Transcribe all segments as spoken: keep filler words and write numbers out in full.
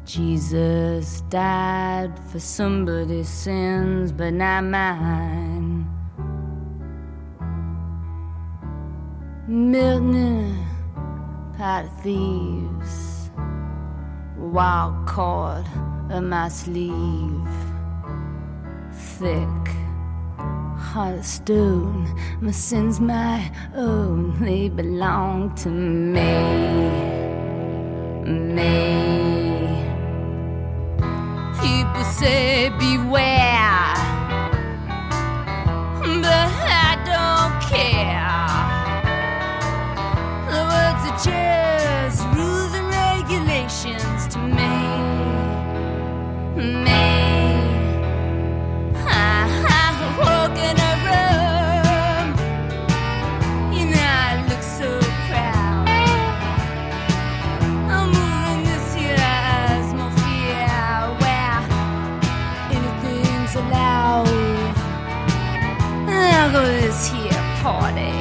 Jesus died for somebody's sins, but not mine. Milton, pot of thieves, wild cord of my sleeve, thick heart of stone. My sins my own, they belong to me, me. People say beware, but I don't care. The words are just rules and regulations to me, me. I, I walk in a room, you know I look so proud. I'm moving this here atmosphere where anything's allowed. I'll go to this here party,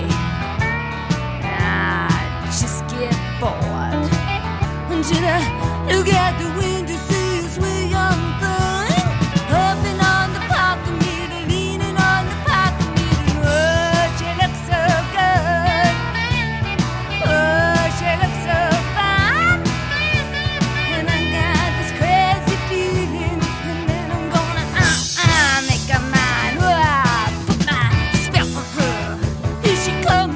just get bored until I look out the window, see a sweet young thing hopping on the parking meter, leaning on the parking meter. Oh, she looks so good. Oh, she looks so fine. And I got this crazy feeling, and then I'm gonna uh-uh make her mine. Oh, I put my spell on her. Here she comes.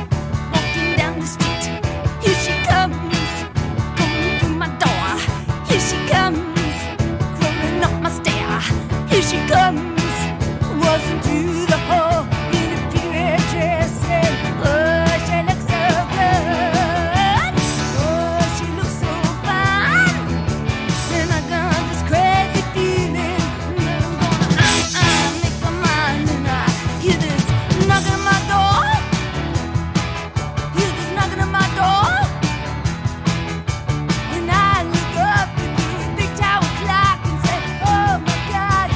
Here she comes, waltzing through the hall in a period dress, and oh, she looks so good, oh, she looks so fine, and I got this crazy feeling, and then I'm gonna uh-uh make my mind, and I hear this knocking at my door, hear this knocking at my door, and I look up at the big tower clock and say, oh my God,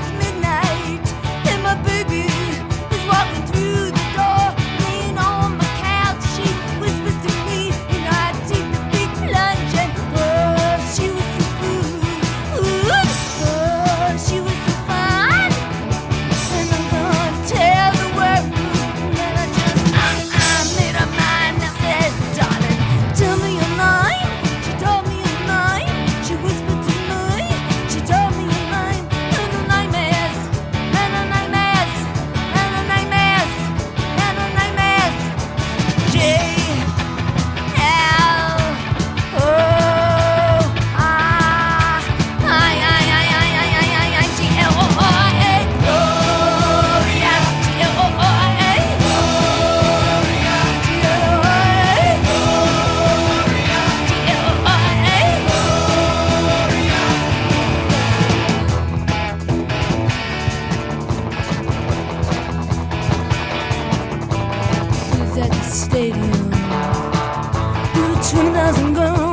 my baby is walking through the door, laying on my couch. She whispers to me, and I take the big plunge, and oh, she was so good, oh, she was so fine, and I'm gonna tell the world, and I just uh, I made her mind. I said, darling, tell me your name. She told me her name. She whispered to me. She told me her name, and her name is, and her name is. At the stadium, twenty thousand girls.